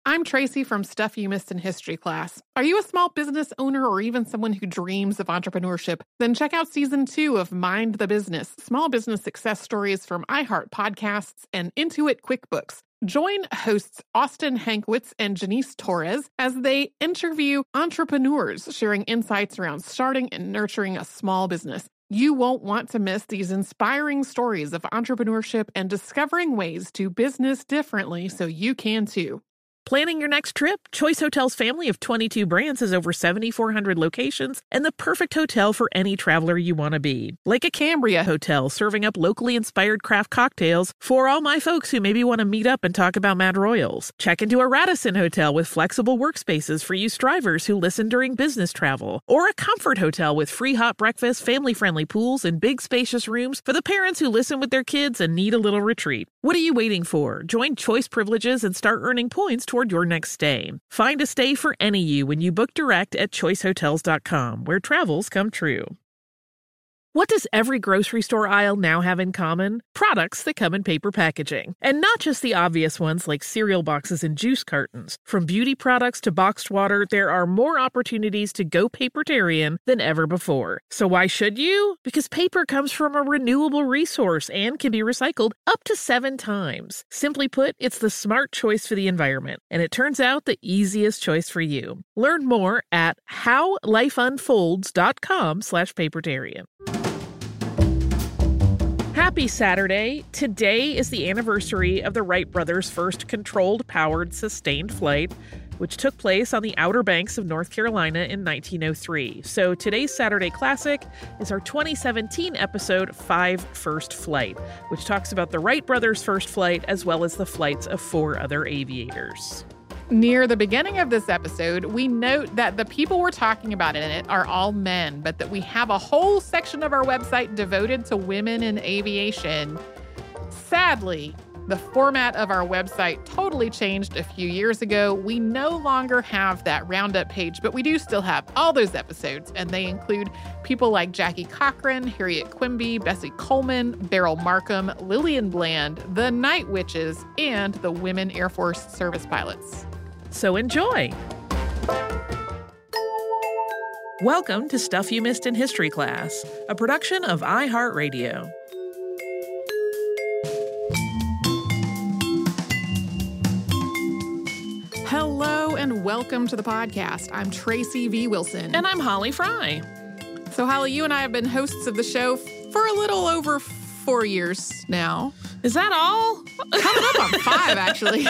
I'm Tracy from Stuff You Missed in History class. Are you a small business owner or even someone who dreams of entrepreneurship? Then check out Season 2 of Mind the Business, small business success stories from iHeart Podcasts and Intuit QuickBooks. Join hosts Austin Hankwitz and Janice Torres as they interview entrepreneurs sharing insights around starting and nurturing a small business. You won't want to miss these inspiring stories of entrepreneurship and discovering ways to business differently so you can too. Planning your next trip? Choice Hotels' family of 22 brands has over 7,400 locations and the perfect hotel for any traveler you want to be. Like a Cambria Hotel, serving up locally inspired craft cocktails for all my folks who maybe want to meet up and talk about Mad Royals. Check into a Radisson Hotel with flexible workspaces for you strivers who listen during business travel. Or a Comfort Hotel with free hot breakfast, family-friendly pools, and big spacious rooms for the parents who listen with their kids and need a little retreat. What are you waiting for? Join Choice Privileges and start earning points toward your next stay. Find a stay for any you when you book direct at choicehotels.com, where travels come true. What does every grocery store aisle now have in common? Products that come in paper packaging. And not just the obvious ones like cereal boxes and juice cartons. From beauty products to boxed water, there are more opportunities to go papertarian than ever before. So why should you? Because paper comes from a renewable resource and can be recycled up to 7 times. Simply put, it's the smart choice for the environment. And it turns out the easiest choice for you. Learn more at howlifeunfolds.com/papertarian. Happy Saturday. Today is the anniversary of the Wright brothers' first controlled, powered, sustained flight, which took place on the Outer Banks of North Carolina in 1903. So today's Saturday Classic is our 2017 episode 5 First Flight, which talks about the Wright brothers' first flight as well as the flights of 4 other aviators. Near the beginning of this episode, we note that the people we're talking about in it are all men, but that we have a whole section of our website devoted to women in aviation. Sadly, the format of our website totally changed a few years ago. We no longer have that roundup page, but we do still have all those episodes, and they include people like Jackie Cochran, Harriet Quimby, Bessie Coleman, Beryl Markham, Lillian Bland, the Night Witches, and the Women Air Force Service Pilots. So enjoy! Welcome to Stuff You Missed in History class, a production of iHeartRadio. Hello and welcome to the podcast. I'm Tracy V. Wilson. And I'm Holly Fry. So Holly, you and I have been hosts of the show for a little over 4 years now. Is that all? Coming up on 5, actually.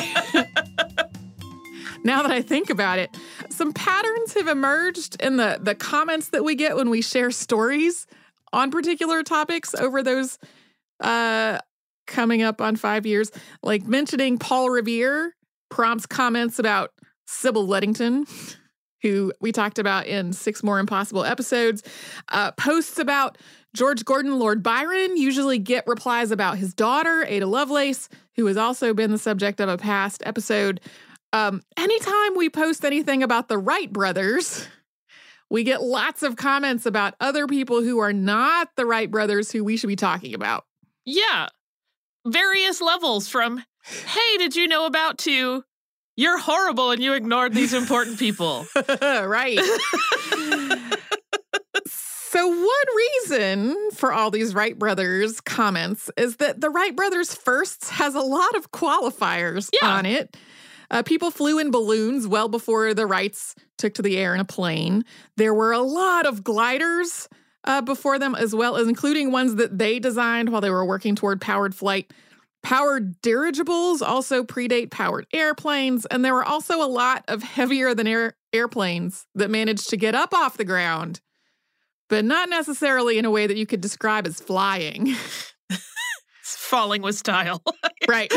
Now that I think about it, some patterns have emerged in the comments that we get when we share stories on particular topics over those coming up on 5 years. Like mentioning Paul Revere prompts comments about Sybil Ludington, who we talked about in 6 More Impossible episodes. Posts about George Gordon Lord Byron usually get replies about his daughter, Ada Lovelace, who has also been the subject of a past episode. Anytime we post anything about the Wright brothers, we get lots of comments about other people who are not the Wright brothers who we should be talking about. Yeah. Various levels from, hey, did you know about to, you're horrible and you ignored these important people. Right. So one reason for all these Wright brothers comments is that the Wright brothers firsts has a lot of qualifiers on it. People flew in balloons well before the Wrights took to the air in a plane. There were a lot of gliders before them, as well as including ones that they designed while they were working toward powered flight. Powered dirigibles also predate powered airplanes, and there were also a lot of heavier than air airplanes that managed to get up off the ground, but not necessarily in a way that you could describe as flying. Falling with style. Right.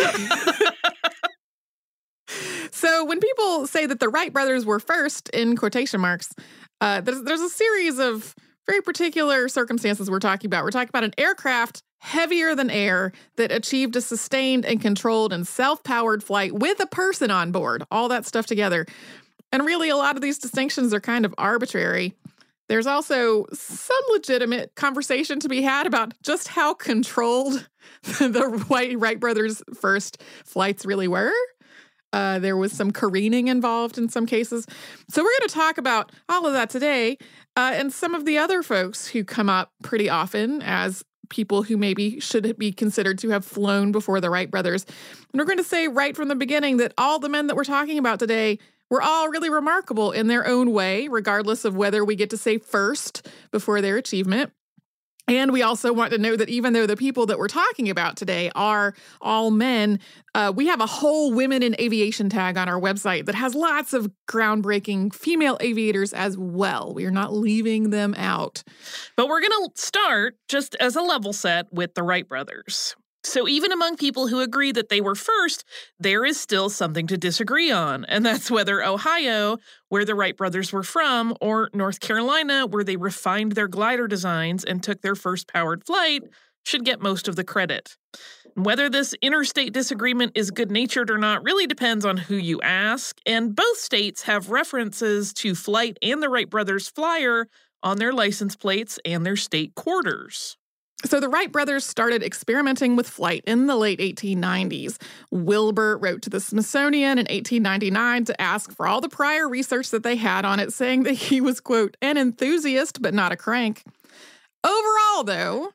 So when people say that the Wright brothers were first, in quotation marks, there's a series of very particular circumstances we're talking about. We're talking about an aircraft heavier than air that achieved a sustained and controlled and self-powered flight with a person on board, all that stuff together. And really, a lot of these distinctions are kind of arbitrary. There's also some legitimate conversation to be had about just how controlled the Wright brothers' first flights really were. There was some careening involved in some cases. So we're going to talk about all of that today and some of the other folks who come up pretty often as people who maybe should be considered to have flown before the Wright brothers. And we're going to say right from the beginning that all the men that we're talking about today were all really remarkable in their own way, regardless of whether we get to say first before their achievement. And we also want to know that even though the people that we're talking about today are all men, we have a whole Women in Aviation tag on our website that has lots of groundbreaking female aviators as well. We are not leaving them out. But we're going to start, just as a level set, with the Wright brothers. So even among people who agree that they were first, there is still something to disagree on, and that's whether Ohio, where the Wright brothers were from, or North Carolina, where they refined their glider designs and took their first powered flight, should get most of the credit. Whether this interstate disagreement is good-natured or not really depends on who you ask, and both states have references to Flight and the Wright brothers flyer on their license plates and their state quarters. So the Wright brothers started experimenting with flight in the late 1890s. Wilbur wrote to the Smithsonian in 1899 to ask for all the prior research that they had on it, saying that he was, quote, an enthusiast but not a crank. Overall, though,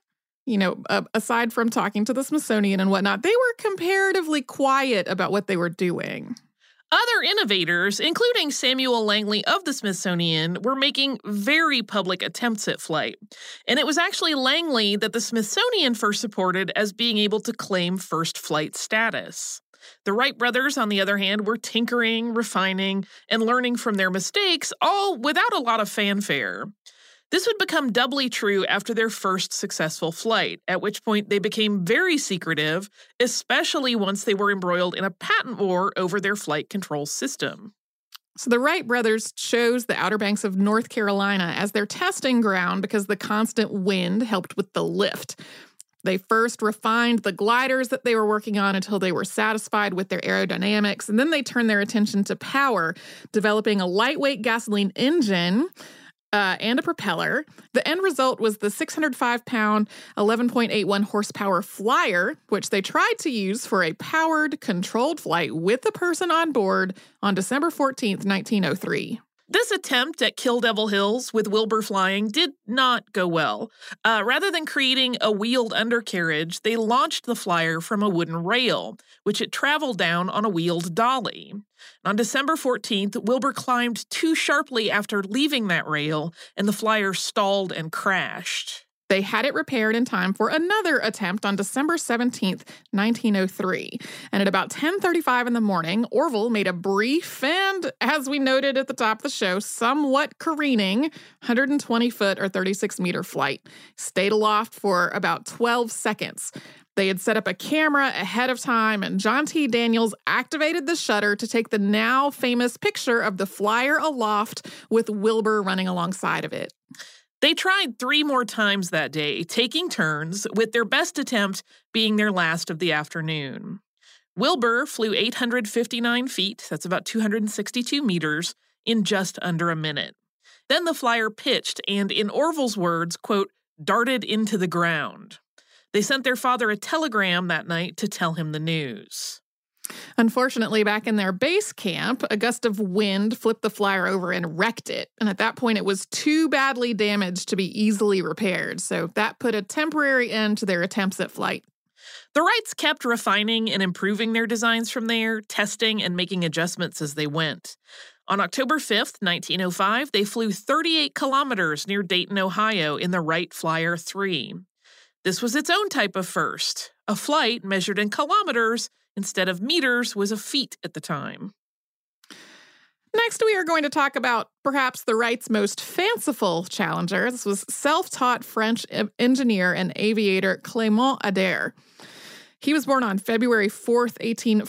aside from talking to the Smithsonian and whatnot, they were comparatively quiet about what they were doing. Other innovators, including Samuel Langley of the Smithsonian, were making very public attempts at flight. And it was actually Langley that the Smithsonian first supported as being able to claim first flight status. The Wright brothers, on the other hand, were tinkering, refining, and learning from their mistakes, all without a lot of fanfare. This would become doubly true after their first successful flight, at which point they became very secretive, especially once they were embroiled in a patent war over their flight control system. So the Wright brothers chose the Outer Banks of North Carolina as their testing ground because the constant wind helped with the lift. They first refined the gliders that they were working on until they were satisfied with their aerodynamics, and then they turned their attention to power, developing a lightweight gasoline engine and a propeller. The end result was the 605-pound, 11.81 horsepower Flyer, which they tried to use for a powered, controlled flight with a person on board on December 14th, 1903. This attempt at Kill Devil Hills with Wilbur flying did not go well. Rather than creating a wheeled undercarriage, they launched the Flyer from a wooden rail, which it traveled down on a wheeled dolly. On December 14th, Wilbur climbed too sharply after leaving that rail, and the Flyer stalled and crashed. They had it repaired in time for another attempt on December 17th, 1903. And at about 10:35 in the morning, Orville made a brief and, as we noted at the top of the show, somewhat careening 120-foot or 36-meter flight. Stayed aloft for about 12 seconds. They had set up a camera ahead of time, and John T. Daniels activated the shutter to take the now famous picture of the Flyer aloft with Wilbur running alongside of it. They tried 3 more times that day, taking turns, with their best attempt being their last of the afternoon. Wilbur flew 859 feet, that's about 262 meters, in just under a minute. Then the Flyer pitched and, in Orville's words, quote, darted into the ground. They sent their father a telegram that night to tell him the news. Unfortunately, back in their base camp, a gust of wind flipped the Flyer over and wrecked it. And at that point, it was too badly damaged to be easily repaired. So that put a temporary end to their attempts at flight. The Wrights kept refining and improving their designs from there, testing and making adjustments as they went. On October 5th, 1905, they flew 38 kilometers near Dayton, Ohio in the Wright Flyer 3. This was its own type of first. A flight measured in kilometers instead of meters was a feat at the time. Next, we are going to talk about perhaps the Wrights' most fanciful challenger. This was self-taught French engineer and aviator Clément Ader. He was born on February 4th,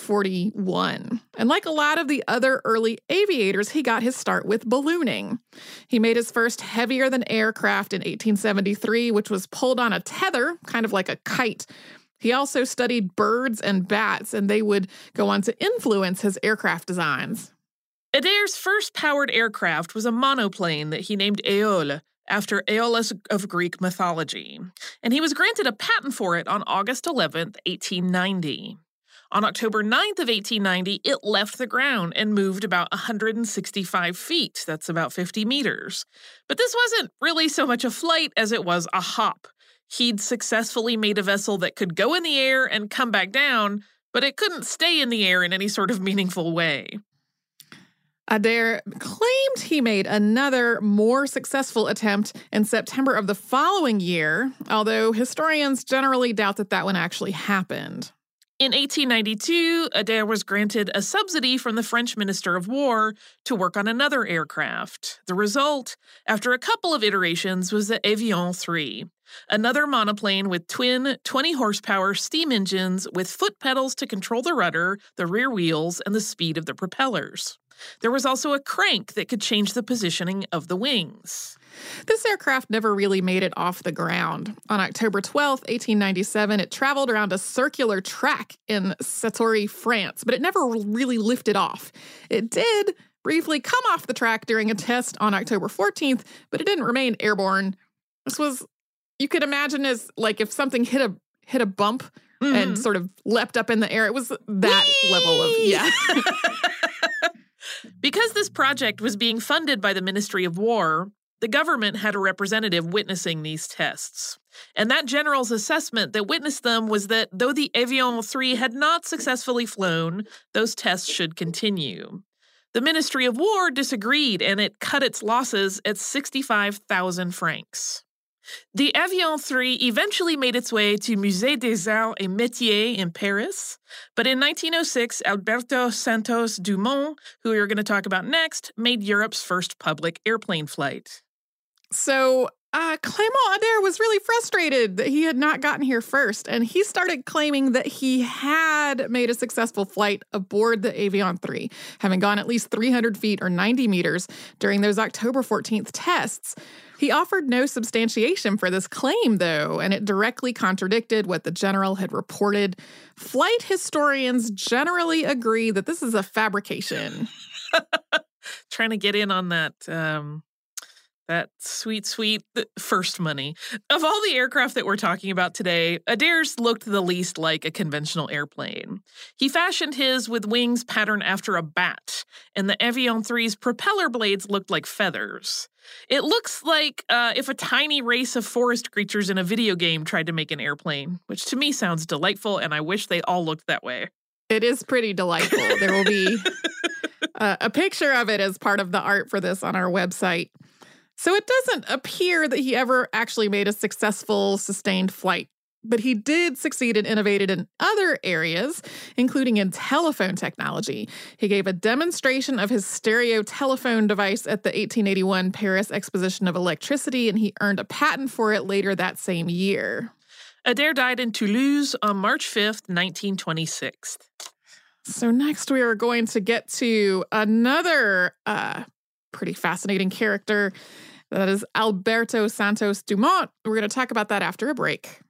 1841. And like a lot of the other early aviators, he got his start with ballooning. He made his first heavier-than-air craft in 1873, which was pulled on a tether, kind of like a kite. He also studied birds and bats, and they would go on to influence his aircraft designs. Ader's first powered aircraft was a monoplane that he named Aeole, after Aeolus of Greek mythology, and he was granted a patent for it on August 11th, 1890. On October 9th of 1890, it left the ground and moved about 165 feet. That's about 50 meters. But this wasn't really so much a flight as it was a hop. He'd successfully made a vessel that could go in the air and come back down, but it couldn't stay in the air in any sort of meaningful way. Adair claimed he made another, more successful attempt in September of the following year, although historians generally doubt that that one actually happened. In 1892, Adair was granted a subsidy from the French Minister of War to work on another aircraft. The result, after a couple of iterations, was the Avion 3, another monoplane with twin 20-horsepower steam engines with foot pedals to control the rudder, the rear wheels, and the speed of the propellers. There was also a crank that could change the positioning of the wings. This aircraft never really made it off the ground. On October 12, 1897, it traveled around a circular track in Satory, France, but it never really lifted off. It did briefly come off the track during a test on October 14th, but it didn't remain airborne. This was, you could imagine as like if something hit a bump and sort of leapt up in the air. It was that level of, yeah. Because this project was being funded by the Ministry of War, the government had a representative witnessing these tests. And that general's assessment that witnessed them was that though the Avion 3 had not successfully flown, those tests should continue. The Ministry of War disagreed, and it cut its losses at 65,000 francs. The Avion 3 eventually made its way to Musée des Arts et Métiers in Paris, but in 1906, Alberto Santos Dumont, who we're going to talk about next, made Europe's first public airplane flight. So, Clément Adair was really frustrated that he had not gotten here first, and he started claiming that he had made a successful flight aboard the Avion 3, having gone at least 300 feet or 90 meters during those October 14th tests. He offered no substantiation for this claim, though, and it directly contradicted what the general had reported. Flight historians generally agree that this is a fabrication. Trying to get in on that sweet first money. Of all the aircraft that we're talking about today, Adair's looked the least like a conventional airplane. He fashioned his with wings patterned after a bat, and the Avion 3's propeller blades looked like feathers. It looks like if a tiny race of forest creatures in a video game tried to make an airplane, which to me sounds delightful, and I wish they all looked that way. It is pretty delightful. There will be a picture of it as part of the art for this on our website. So it doesn't appear that he ever actually made a successful, sustained flight. But he did succeed and innovated in other areas, including in telephone technology. He gave a demonstration of his stereo telephone device at the 1881 Paris Exposition of Electricity, and he earned a patent for it later that same year. Adair died in Toulouse on March 5th, 1926. So next we are going to get to another pretty fascinating character. That is Alberto Santos Dumont. We're going to talk about that after a break.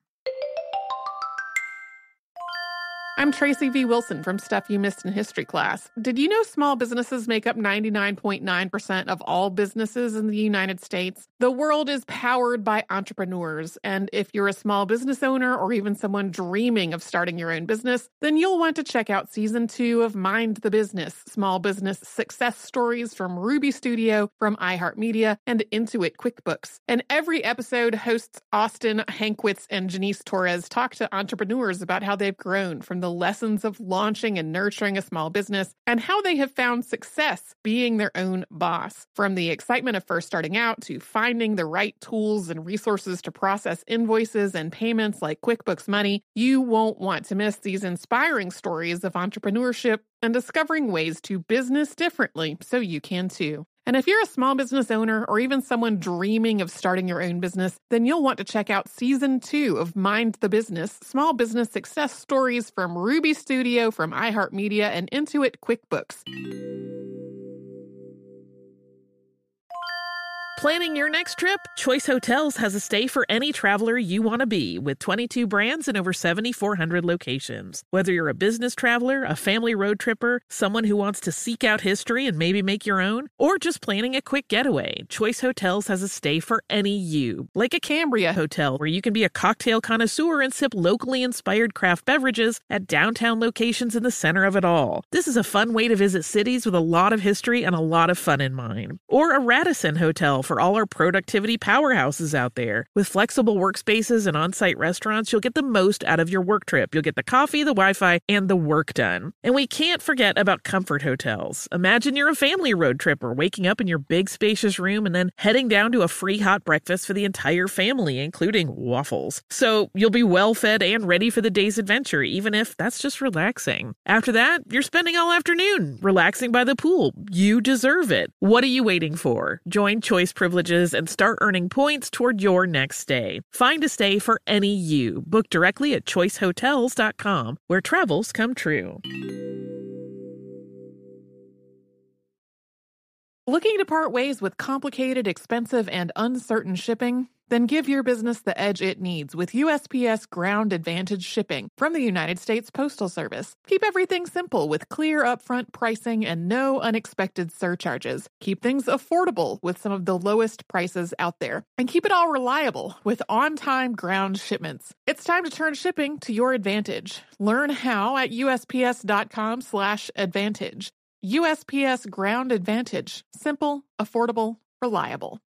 I'm Tracy V. Wilson from Stuff You Missed in History Class. Did you know small businesses make up 99.9% of all businesses in the United States? The world is powered by entrepreneurs, and if you're a small business owner or even someone dreaming of starting your own business, then you'll want to check out Season 2 of Mind the Business, Small Business Success Stories from Ruby Studio, from iHeartMedia, and Intuit QuickBooks. And every episode, hosts Austin Hankwitz and Janice Torres talk to entrepreneurs about how they've grown from the lessons of launching and nurturing a small business and how they have found success being their own boss. From the excitement of first starting out to finding the right tools and resources to process invoices and payments like QuickBooks Money, you won't want to miss these inspiring stories of entrepreneurship and discovering ways to business differently so you can too. And if you're a small business owner or even someone dreaming of starting your own business, then you'll want to check out Season 2 of Mind the Business, Small Business Success Stories from Ruby Studio, from iHeartMedia, and Intuit QuickBooks. Planning your next trip? Choice Hotels has a stay for any traveler you want to be, with 22 brands and over 7,400 locations. Whether you're a business traveler, a family road tripper, someone who wants to seek out history and maybe make your own, or just planning a quick getaway, Choice Hotels has a stay for any you. Like a Cambria Hotel, where you can be a cocktail connoisseur and sip locally inspired craft beverages at downtown locations in the center of it all. This is a fun way to visit cities with a lot of history and a lot of fun in mind. Or a Radisson Hotel for all our productivity powerhouses out there. With flexible workspaces and on-site restaurants, you'll get the most out of your work trip. You'll get the coffee, the Wi-Fi, and the work done. And we can't forget about comfort hotels. Imagine you're a family road tripper, waking up in your big spacious room and then heading down to a free hot breakfast for the entire family, including waffles. So you'll be well fed and ready for the day's adventure, even if that's just relaxing. After that, you're spending all afternoon relaxing by the pool. You deserve it. What are you waiting for? Join Choice Privileges and start earning points toward your next stay. Find a stay for any you. Book directly at choicehotels.com, where travels come true. Looking to part ways with complicated, expensive, and uncertain shipping? Then give your business the edge it needs with USPS Ground Advantage shipping from the United States Postal Service. Keep everything simple with clear upfront pricing and no unexpected surcharges. Keep things affordable with some of the lowest prices out there. And keep it all reliable with on-time ground shipments. It's time to turn shipping to your advantage. Learn how at USPS.com/advantage. USPS Ground Advantage. Simple, affordable, reliable.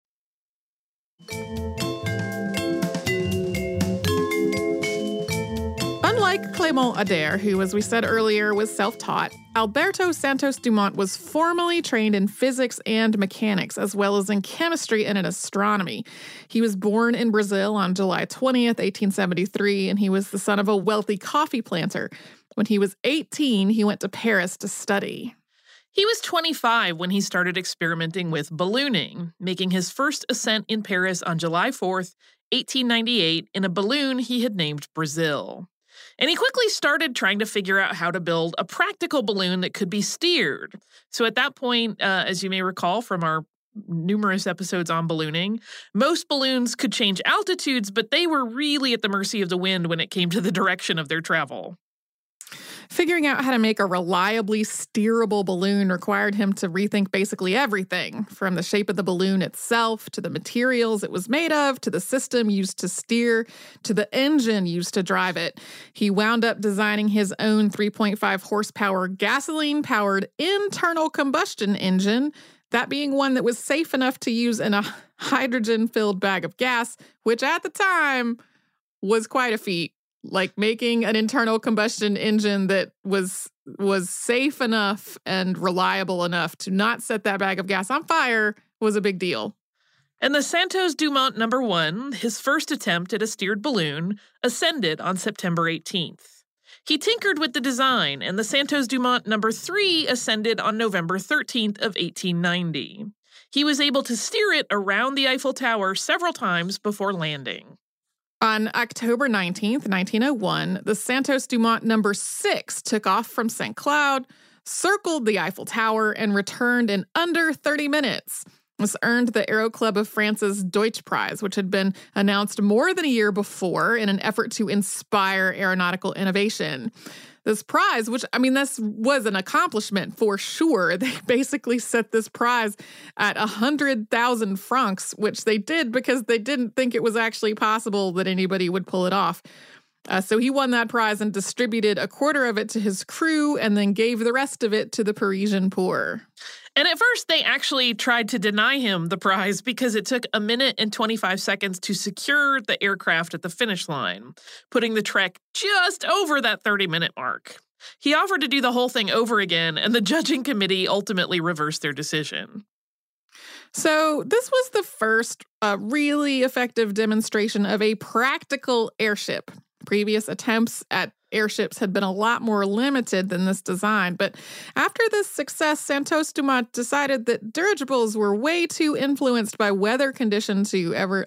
Unlike Clément Ader, who, as we said earlier, was self-taught, Alberto Santos Dumont was formally trained in physics and mechanics, as well as in chemistry and in astronomy. He was born in Brazil on July 20th, 1873, and he was the son of a wealthy coffee planter. When he was 18, he went to Paris to study. He was 25 when he started experimenting with ballooning, making his first ascent in Paris on July 4th, 1898, in a balloon he had named Brazil. And he quickly started trying to figure out how to build a practical balloon that could be steered. So at that point, as you may recall from our numerous episodes on ballooning, most balloons could change altitudes, but they were really at the mercy of the wind when it came to the direction of their travel. Figuring out how to make a reliably steerable balloon required him to rethink basically everything, from the shape of the balloon itself, to the materials it was made of, to the system used to steer, to the engine used to drive it. He wound up designing his own 3.5 horsepower gasoline-powered internal combustion engine, that being one that was safe enough to use in a hydrogen-filled bag of gas, which at the time was quite a feat. Like, making an internal combustion engine that was safe enough and reliable enough to not set that bag of gas on fire was a big deal. And the Santos Dumont No. 1, his first attempt at a steered balloon, ascended on September 18th. He tinkered with the design, and the Santos Dumont No. 3 ascended on November 13th of 1890. He was able to steer it around the Eiffel Tower several times before landing. On October 19th, 1901, the Santos Dumont No. 6 took off from St. Cloud, circled the Eiffel Tower, and returned in under 30 minutes. This earned the Aero Club of France's Deutsch Prize, which had been announced more than a year before in an effort to inspire aeronautical innovation. This prize, this was an accomplishment for sure. They basically set this prize at 100,000 francs, which they did because they didn't think it was actually possible that anybody would pull it off. So he won that prize and distributed a quarter of it to his crew and then gave the rest of it to the Parisian poor. And at first, they actually tried to deny him the prize because it took 1 minute and 25 seconds to secure the aircraft at the finish line, putting the trek just over that 30-minute mark. He offered to do the whole thing over again, and the judging committee ultimately reversed their decision. So this was the first really effective demonstration of a practical airship. Previous attempts at airships had been a lot more limited than this design, but after this success, Santos Dumont decided that dirigibles were way too influenced by weather conditions to ever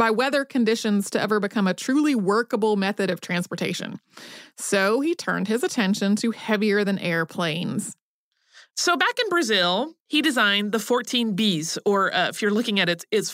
become a truly workable method of transportation. So he turned his attention to heavier than air planes. So back in Brazil, he designed the 14 Bis, or if you're looking at it, it's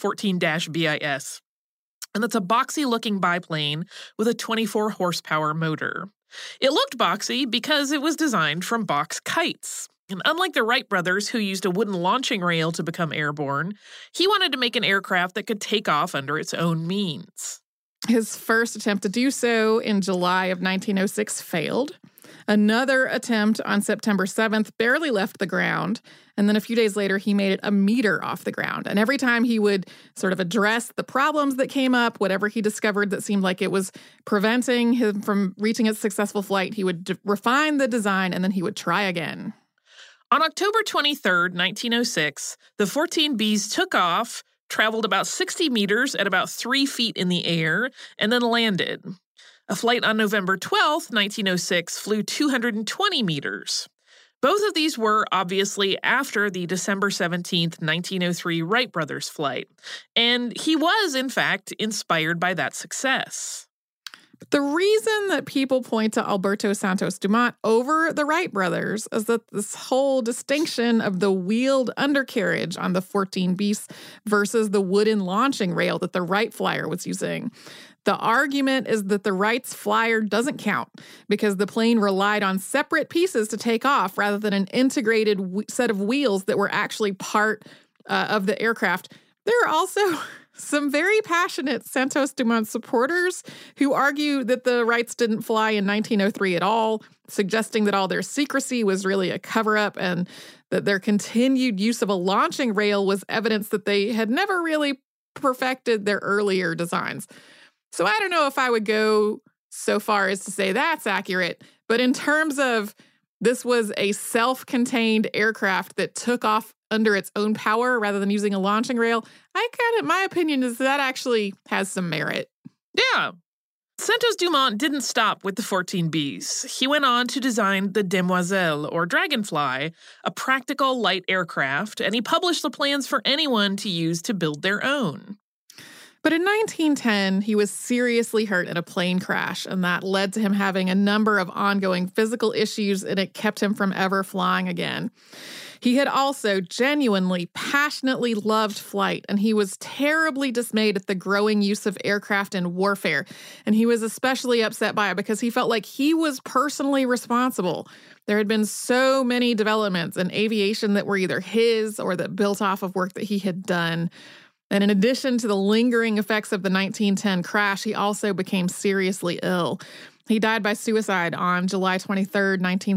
14-BIS. And that's a boxy-looking biplane with a 24-horsepower motor. It looked boxy because it was designed from box kites. And unlike the Wright brothers, who used a wooden launching rail to become airborne, he wanted to make an aircraft that could take off under its own means. His first attempt to do so in July of 1906 failed. Another attempt on September 7th barely left the ground, and then a few days later he made it a meter off the ground. And every time he would sort of address the problems that came up, whatever he discovered that seemed like it was preventing him from reaching a successful flight, he would refine the design and then he would try again. On October 23rd, 1906, the 14 Bis took off, traveled about 60 meters at about 3 feet in the air, and then landed. A flight on November 12th, 1906, flew 220 meters. Both of these were, obviously, after the December 17th, 1903 Wright brothers flight, and he was, in fact, inspired by that success. The reason that people point to Alberto Santos Dumont over the Wright brothers is that this whole distinction of the wheeled undercarriage on the 14 Bis versus the wooden launching rail that the Wright flyer was using. The argument is that the Wright's flyer doesn't count because the plane relied on separate pieces to take off rather than an integrated set of wheels that were actually part of the aircraft. There are also some very passionate Santos Dumont supporters who argue that the Wrights didn't fly in 1903 at all, suggesting that all their secrecy was really a cover-up and that their continued use of a launching rail was evidence that they had never really perfected their earlier designs. So I don't know if I would go so far as to say that's accurate, but in terms of this was a self-contained aircraft that took off under its own power rather than using a launching rail, my opinion is that actually has some merit. Yeah. Santos Dumont didn't stop with the 14 Bis. He went on to design the Demoiselle, or Dragonfly, a practical light aircraft, and he published the plans for anyone to use to build their own. But in 1910, he was seriously hurt in a plane crash, and that led to him having a number of ongoing physical issues, and it kept him from ever flying again. He had also genuinely, passionately loved flight, and he was terribly dismayed at the growing use of aircraft in warfare, and he was especially upset by it because he felt like he was personally responsible. There had been so many developments in aviation that were either his or that built off of work that he had done. And in addition to the lingering effects of the 1910 crash, he also became seriously ill. He died by suicide on July 23rd,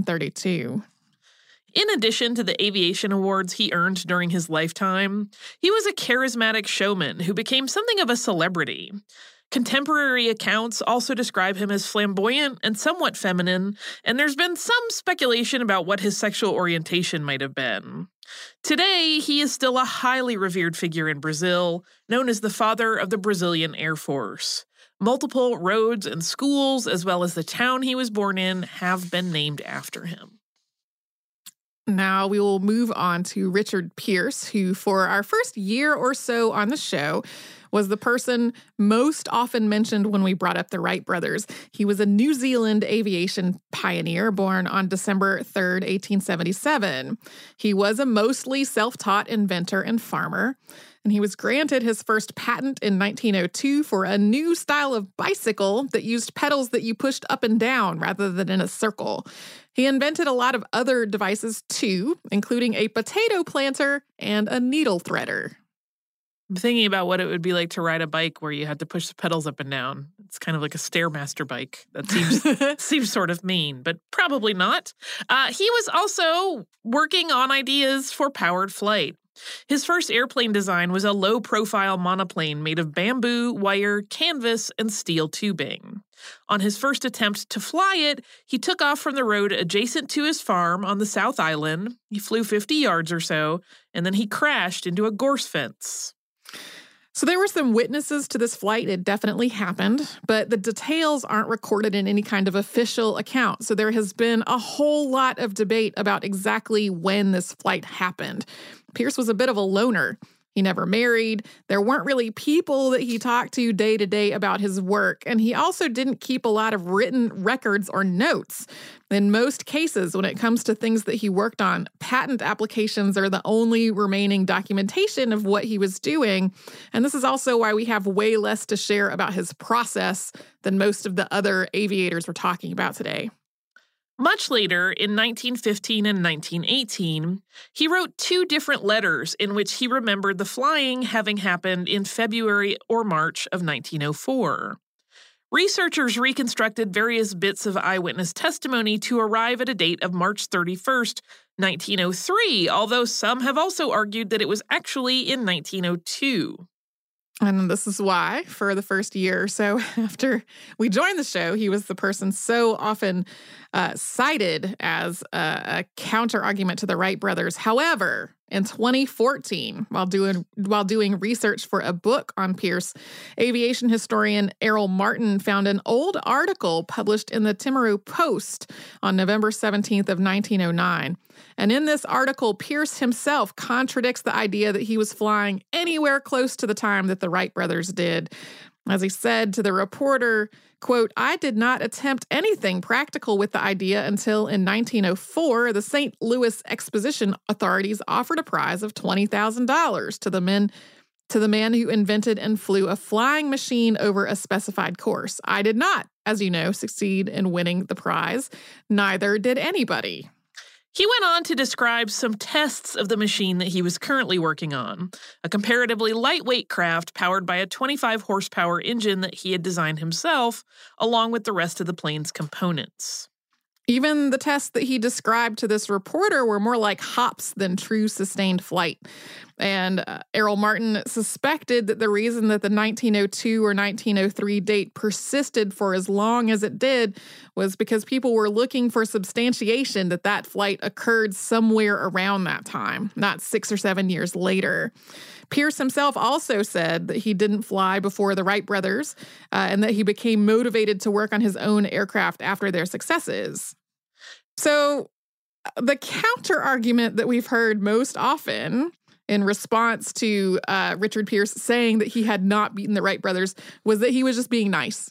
1932. In addition to the aviation awards he earned during his lifetime, he was a charismatic showman who became something of a celebrity. Contemporary accounts also describe him as flamboyant and somewhat feminine, and there's been some speculation about what his sexual orientation might have been. Today, he is still a highly revered figure in Brazil, known as the father of the Brazilian Air Force. Multiple roads and schools, as well as the town he was born in, have been named after him. Now we will move on to Richard Pearse, who for our first year or so on the show was the person most often mentioned when we brought up the Wright brothers. He was a New Zealand aviation pioneer born on December 3rd, 1877. He was a mostly self-taught inventor and farmer, and he was granted his first patent in 1902 for a new style of bicycle that used pedals that you pushed up and down rather than in a circle. He invented a lot of other devices too, including a potato planter and a needle threader. I'm thinking about what it would be like to ride a bike where you had to push the pedals up and down. It's kind of like a Stairmaster bike. That seems sort of mean, but probably not. He was also working on ideas for powered flight. His first airplane design was a low-profile monoplane made of bamboo, wire, canvas, and steel tubing. On his first attempt to fly it, he took off from the road adjacent to his farm on the South Island. He flew 50 yards or so, and then he crashed into a gorse fence. So there were some witnesses to this flight. It definitely happened, but the details aren't recorded in any kind of official account. So there has been a whole lot of debate about exactly when this flight happened. Pearse was a bit of a loner. He never married. There weren't really people that he talked to day to day about his work. And he also didn't keep a lot of written records or notes. In most cases, when it comes to things that he worked on, patent applications are the only remaining documentation of what he was doing. And this is also why we have way less to share about his process than most of the other aviators we're talking about today. Much later, in 1915 and 1918, he wrote 2 different letters in which he remembered the flying having happened in February or March of 1904. Researchers reconstructed various bits of eyewitness testimony to arrive at a date of March 31st, 1903, although some have also argued that it was actually in 1902. And this is why, for the first year or so after we joined the show, he was the person so often cited as a counter-argument to the Wright brothers. However, in 2014, while doing research for a book on Pierce, aviation historian Errol Martin found an old article published in the Timaru Post on November 17th of 1909. And in this article, Pierce himself contradicts the idea that he was flying anywhere close to the time that the Wright brothers did. As he said to the reporter, quote, "I did not attempt anything practical with the idea until in 1904, the St. Louis Exposition authorities offered a prize of $20,000 to the man who invented and flew a flying machine over a specified course. I did not, as you know, succeed in winning the prize. Neither did anybody." He went on to describe some tests of the machine that he was currently working on, a comparatively lightweight craft powered by a 25-horsepower engine that he had designed himself, along with the rest of the plane's components. Even the tests that he described to this reporter were more like hops than true sustained flight. And Errol Martin suspected that the reason that the 1902 or 1903 date persisted for as long as it did was because people were looking for substantiation that that flight occurred somewhere around that time, not 6 or 7 years later. Pierce himself also said that he didn't fly before the Wright brothers and that he became motivated to work on his own aircraft after their successes. So the counter argument that we've heard most often in response to Richard Pierce saying that he had not beaten the Wright brothers was that he was just being nice.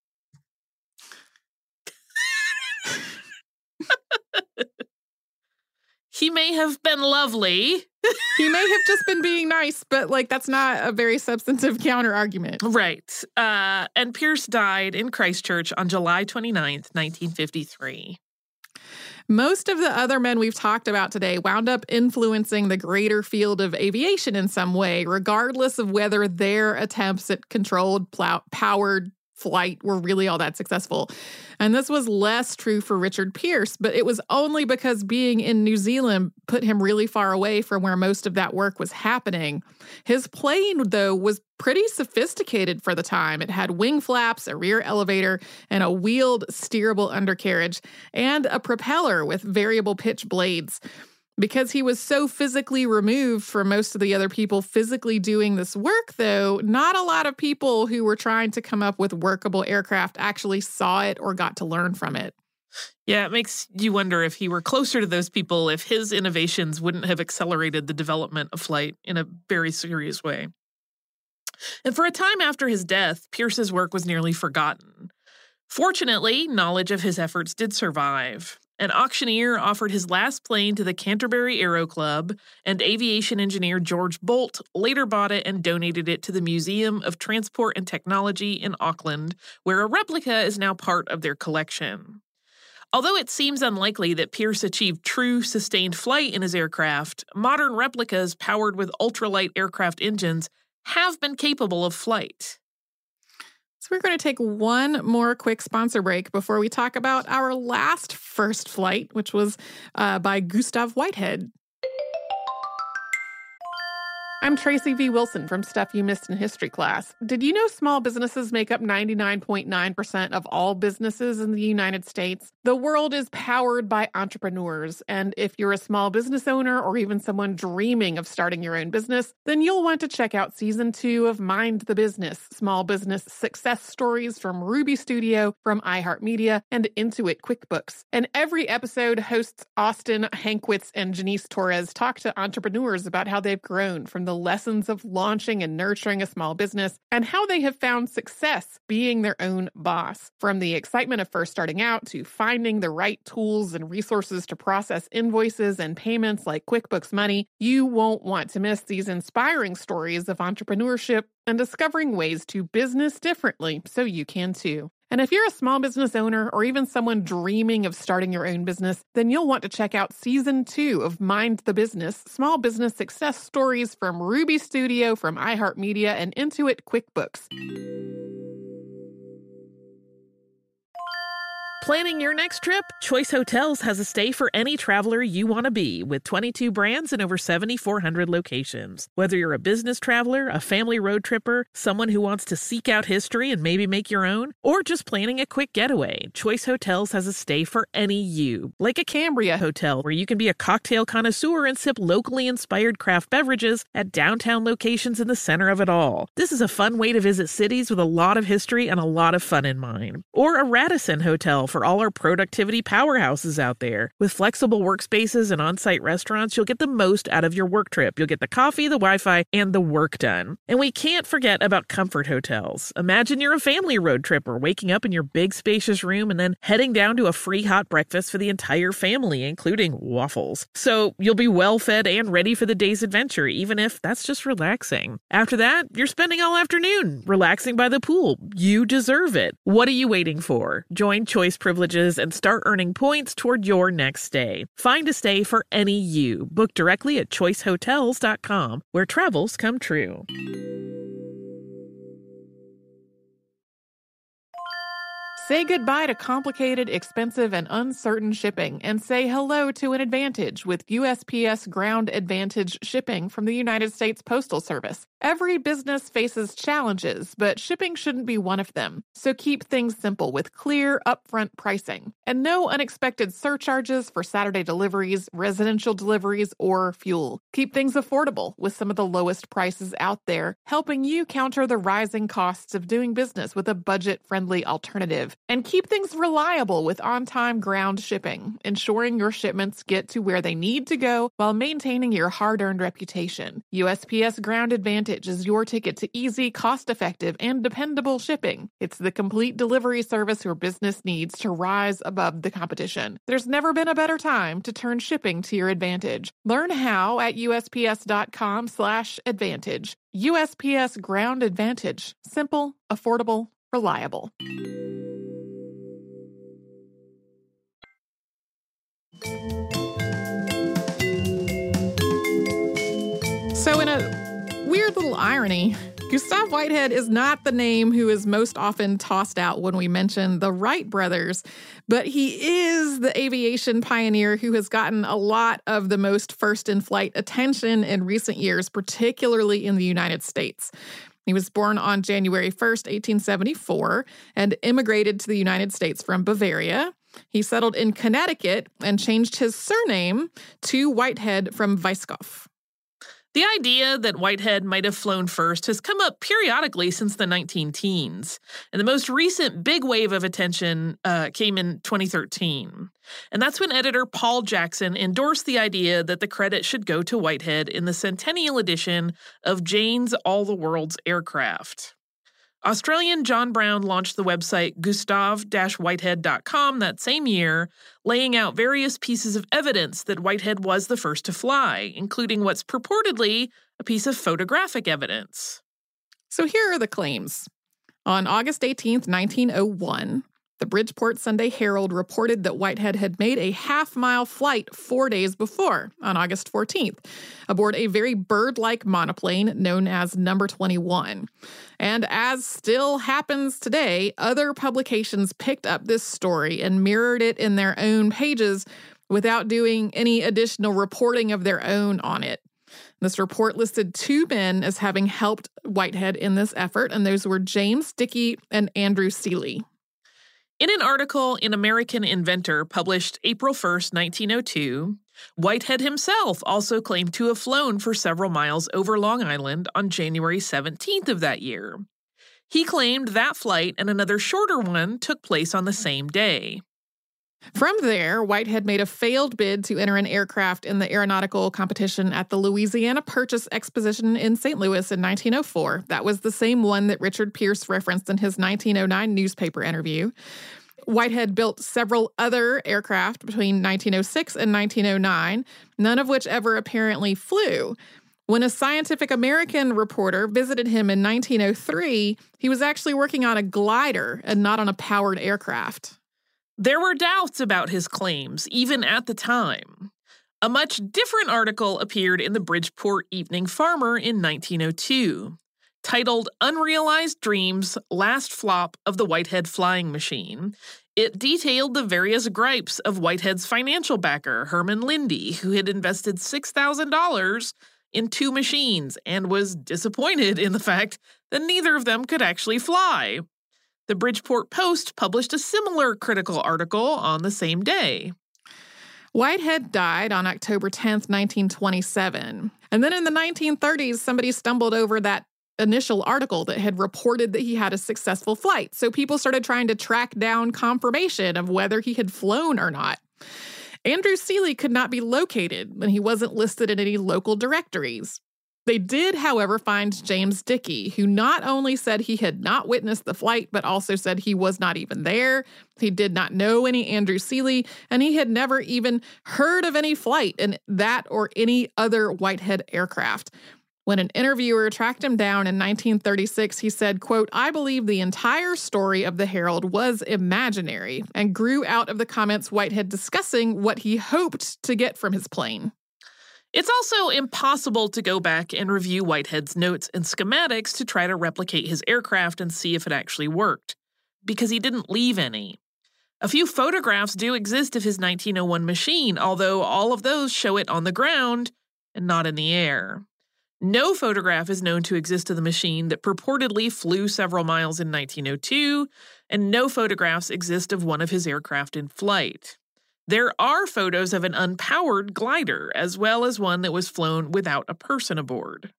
He may have been lovely. He may have just been being nice, but that's not a very substantive counter argument. Right. And Pierce died in Christchurch on July 29th, 1953. Most of the other men we've talked about today wound up influencing the greater field of aviation in some way, regardless of whether their attempts at controlled, powered flight were really all that successful. And this was less true for Richard Pierce, but it was only because being in New Zealand put him really far away from where most of that work was happening. His plane, though, was pretty sophisticated for the time. It had wing flaps, a rear elevator, and a wheeled steerable undercarriage, and a propeller with variable pitch blades. Because he was so physically removed from most of the other people physically doing this work, though, not a lot of people who were trying to come up with workable aircraft actually saw it or got to learn from it. Yeah, it makes you wonder if he were closer to those people, if his innovations wouldn't have accelerated the development of flight in a very serious way. And for a time after his death, Pierce's work was nearly forgotten. Fortunately, knowledge of his efforts did survive. An auctioneer offered his last plane to the Canterbury Aero Club, and aviation engineer George Bolt later bought it and donated it to the Museum of Transport and Technology in Auckland, where a replica is now part of their collection. Although it seems unlikely that Pierce achieved true sustained flight in his aircraft, modern replicas powered with ultralight aircraft engines have been capable of flight. So we're going to take one more quick sponsor break before we talk about our last first flight, which was by Gustav Whitehead. I'm Tracy V. Wilson from Stuff You Missed in History class. Did you know small businesses make up 99.9% of all businesses in the United States? The world is powered by entrepreneurs, and if you're a small business owner or even someone dreaming of starting your own business, then you'll want to check out Season 2 of Mind the Business, Small Business Success Stories from Ruby Studio, from iHeartMedia, and Intuit QuickBooks. And every episode, hosts Austin Hankwitz and Janice Torres talk to entrepreneurs about how they've grown from the the lessons of launching and nurturing a small business and how they have found success being their own boss. From the excitement of first starting out to finding the right tools and resources to process invoices and payments like QuickBooks Money, you won't want to miss these inspiring stories of entrepreneurship and discovering ways to business differently so you can too. And if you're a small business owner or even someone dreaming of starting your own business, then you'll want to check out Season 2 of Mind the Business, Small Business Success Stories from Ruby Studio, from iHeartMedia, and Intuit QuickBooks. Planning your next trip? Choice Hotels has a stay for any traveler you want to be, with 22 brands and over 7,400 locations. Whether you're a business traveler, a family road tripper, someone who wants to seek out history and maybe make your own, or just planning a quick getaway, Choice Hotels has a stay for any you. Like a Cambria Hotel, where you can be a cocktail connoisseur and sip locally inspired craft beverages at downtown locations in the center of it all. This is a fun way to visit cities with a lot of history and a lot of fun in mind. Or a Radisson Hotel for all our productivity powerhouses out there. With flexible workspaces and on-site restaurants, you'll get the most out of your work trip. You'll get the coffee, the Wi-Fi, and the work done. And we can't forget about Comfort Hotels. Imagine you're a family road tripper, waking up in your big spacious room and then heading down to a free hot breakfast for the entire family, including waffles. So you'll be well fed and ready for the day's adventure, even if that's just relaxing. After that, you're spending all afternoon relaxing by the pool. You deserve it. What are you waiting for? Join Choice Privileges and start earning points toward your next stay. Find a stay for any you. Book directly at choicehotels.com, where travels come true. Say goodbye to complicated, expensive, and uncertain shipping, and say hello to an advantage with USPS Ground Advantage shipping from the United States Postal Service. Every business faces challenges, but shipping shouldn't be one of them. So keep things simple with clear, upfront pricing, and no unexpected surcharges for Saturday deliveries, residential deliveries, or fuel. Keep things affordable with some of the lowest prices out there, helping you counter the rising costs of doing business with a budget-friendly alternative. And keep things reliable with on-time ground shipping, ensuring your shipments get to where they need to go while maintaining your hard-earned reputation. USPS Ground Advantage is your ticket to easy, cost-effective, and dependable shipping. It's the complete delivery service your business needs to rise above the competition. There's never been a better time to turn shipping to your advantage. Learn how at USPS.com/advantage. USPS Ground Advantage. Simple, affordable, reliable. So in a weird little irony, Gustav Whitehead is not the name who is most often tossed out when we mention the Wright brothers, but he is the aviation pioneer who has gotten a lot of the most first-in-flight attention in recent years, particularly in the United States. He was born on January 1st, 1874, and immigrated to the United States from Bavaria. He settled in Connecticut and changed his surname to Whitehead from Weisskopf. The idea that Whitehead might have flown first has come up periodically since the 19-teens, and the most recent big wave of attention came in 2013. And that's when editor Paul Jackson endorsed the idea that the credit should go to Whitehead in the centennial edition of Jane's All the World's Aircraft. Australian John Brown launched the website gustav-whitehead.com that same year, laying out various pieces of evidence that Whitehead was the first to fly, including what's purportedly a piece of photographic evidence. So here are the claims. On August 18th, 1901, the Bridgeport Sunday Herald reported that Whitehead had made a half-mile flight 4 days before, on August 14th, aboard a very bird-like monoplane known as Number 21. And as still happens today, other publications picked up this story and mirrored it in their own pages without doing any additional reporting of their own on it. This report listed two men as having helped Whitehead in this effort, and those were James Dickey and Andrew Seeley. In an article in American Inventor published April 1st, 1902, Whitehead himself also claimed to have flown for several miles over Long Island on January 17th of that year. He claimed that flight and another shorter one took place on the same day. From there, Whitehead made a failed bid to enter an aircraft in the aeronautical competition at the Louisiana Purchase Exposition in St. Louis in 1904. That was the same one that Richard Pierce referenced in his 1909 newspaper interview. Whitehead built several other aircraft between 1906 and 1909, none of which ever apparently flew. When a Scientific American reporter visited him in 1903, he was actually working on a glider and not on a powered aircraft. There were doubts about his claims, even at the time. A much different article appeared in the Bridgeport Evening Farmer in 1902, titled Unrealized Dreams, Last Flop of the Whitehead Flying Machine. It detailed the various gripes of Whitehead's financial backer, Herman Lindy, who had invested $6,000 in 2 machines and was disappointed in the fact that neither of them could actually fly. The Bridgeport Post published a similar critical on the same day. Whitehead died on October 10th, 1927. And then in the 1930s, somebody stumbled over that initial article that had reported that he had a successful flight. So people started trying to track down confirmation of whether he had flown or not. Andrew Seeley could not be located, and he wasn't listed in any local directories. They did, however, find James Dickey, who not only said he had not witnessed the flight, but also said he was not even there. He did not know any Andrew Seeley, and he had never even heard of any flight in that or any other Whitehead aircraft. When an interviewer tracked him down in 1936, he said, quote, "I believe the entire story of the Herald was imaginary," and grew out of the comments Whitehead discussing what he hoped to get from his plane. It's also impossible to go back and review Whitehead's notes and schematics to try to replicate his aircraft and see if it actually worked, because he didn't leave any. A few photographs do exist of his 1901 machine, although all of those show it on the ground and not in the air. No photograph is known to exist of the machine that purportedly flew several miles in 1902, and no photographs exist of one of his aircraft in flight. There are photos of an unpowered glider, as well as one that was flown without a person aboard.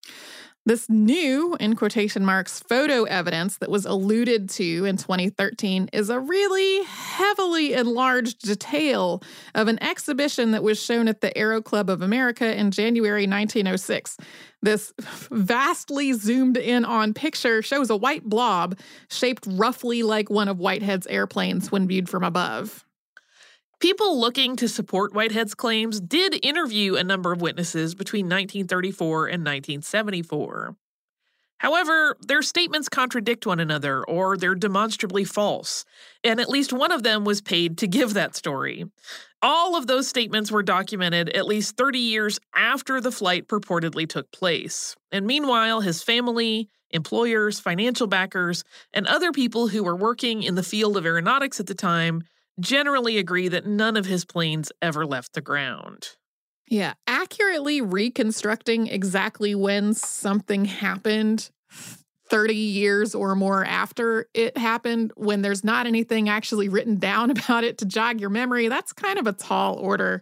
This new, in quotation marks, photo evidence that was alluded to in 2013 is a really heavily enlarged detail of an exhibition that was shown at the Aero Club of America in January 1906. This vastly zoomed in on picture shows a white blob shaped roughly like one of Whitehead's airplanes when viewed from above. People looking to support Whitehead's claims did interview a number of witnesses between 1934 and 1974. However, their statements contradict one another, or they're demonstrably false, and at least one of them was paid to give that story. All of those statements were documented at least 30 years after the flight purportedly took place. And meanwhile, his family, employers, financial backers, and other people who were working in the field of aeronautics at the time generally agree that none of his planes ever left the ground. Yeah, accurately reconstructing exactly when something happened 30 years or more after it happened, when there's not anything actually written down about it to jog your memory, that's kind of a tall order.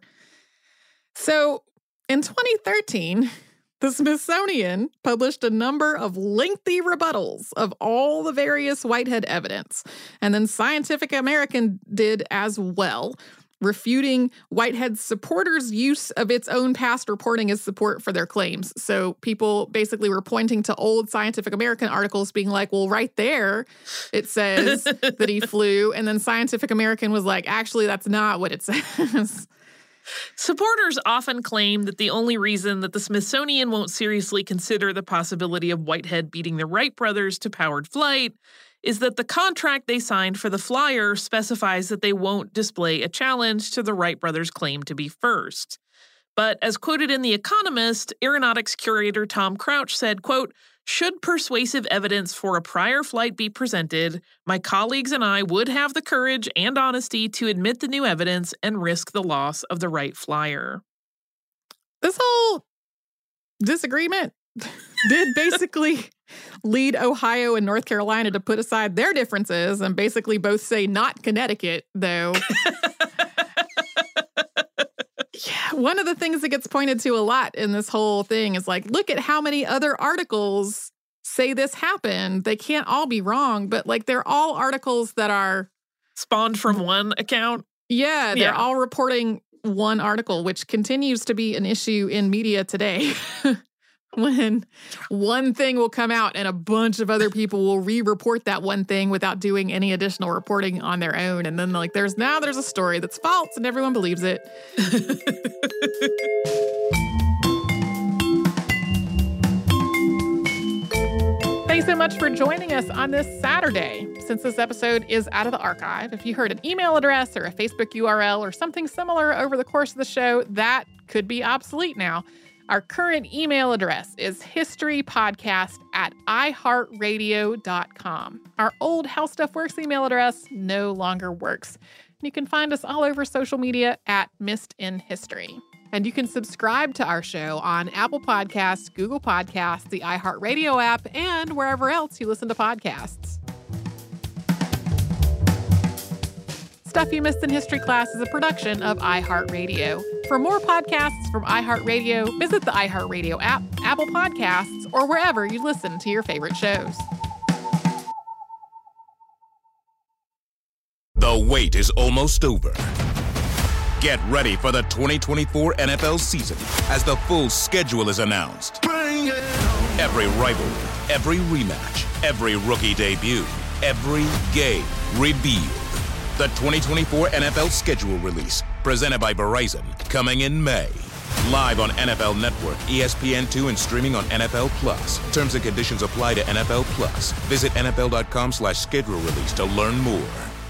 So in 2013, the Smithsonian published a number of lengthy rebuttals of all the various Whitehead evidence, and then Scientific American did as well, refuting Whitehead's supporters' use of its own past reporting as support for their claims. So people basically were pointing to old Scientific American articles being like, well, right there, it says that he flew, and then Scientific American was like, actually, that's not what it says. Supporters often claim that the only reason that the Smithsonian won't seriously consider the possibility of Whitehead beating the Wright brothers to powered flight is that the contract they signed for the Flyer specifies that they won't display a challenge to the Wright brothers' claim to be first. But as quoted in The Economist, aeronautics curator Tom Crouch said, quote, "Should persuasive evidence for a prior flight be presented, my colleagues and I would have the courage and honesty to admit the new evidence and risk the loss of the Wright Flyer." This whole disagreement did basically lead Ohio and North Carolina to put aside their differences and basically both say not Connecticut, though. Yeah, one of the things that gets pointed to a lot in this whole thing is like, look at how many other articles say this happened. They can't all be wrong, but like they're all articles that are spawned from one account. Yeah, they're all reporting one article, which continues to be an issue in media today. When one thing will come out and a bunch of other people will re-report that one thing without doing any additional reporting on their own. And then there's a story that's false and everyone believes it. Thanks so much for joining us on this Saturday. Since this episode is out of the archive, if you heard an email address or a Facebook URL or something similar over the course of the show, that could be obsolete now. Our current email address is historypodcast@iheartradio.com. Our old How Stuff Works email address no longer works. You can find us all over social media at Missed in History. And you can subscribe to our show on Apple Podcasts, Google Podcasts, the iHeartRadio app, and wherever else you listen to podcasts. Stuff You Missed in History Class is a production of iHeartRadio. For more podcasts from iHeartRadio, visit the iHeartRadio app, Apple Podcasts, or wherever you listen to your favorite shows. The wait is almost over. Get ready for the 2024 NFL season as the full schedule is announced. Bring it on. Every rivalry, every rematch, every rookie debut, every game revealed. The 2024 NFL schedule release, presented by Verizon, coming in May. Live on NFL Network, ESPN2, and streaming on NFL Plus. Terms and conditions apply to NFL Plus. Visit NFL.com/schedule release to learn more.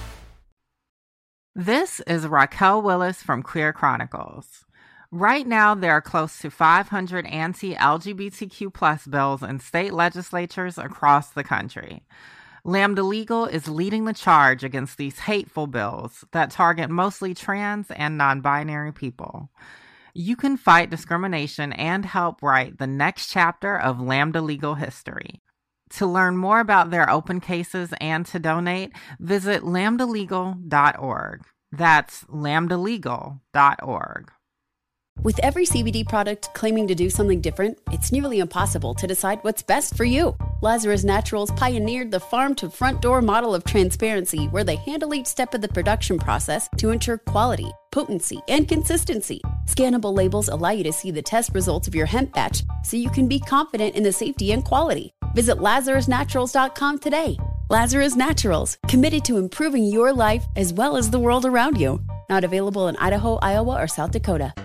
This is Raquel Willis from Queer Chronicles. Right now, there are close to 500 anti-LGBTQ+ bills in state legislatures across the country. Lambda Legal is leading the charge against these hateful bills that target mostly trans and non-binary people. You can fight discrimination and help write the next chapter of Lambda Legal history. To learn more about their open cases and to donate, visit lambdalegal.org. That's lambdalegal.org. With every CBD product claiming to do something different, it's nearly impossible to decide what's best for you. Lazarus Naturals pioneered the farm-to-front-door model of transparency, where they handle each step of the production process to ensure quality, potency, and consistency. Scannable labels allow you to see the test results of your hemp batch, so you can be confident in the safety and quality. Visit LazarusNaturals.com today. Lazarus Naturals, committed to improving your life as well as the world around you. Not available in Idaho, Iowa, or South Dakota.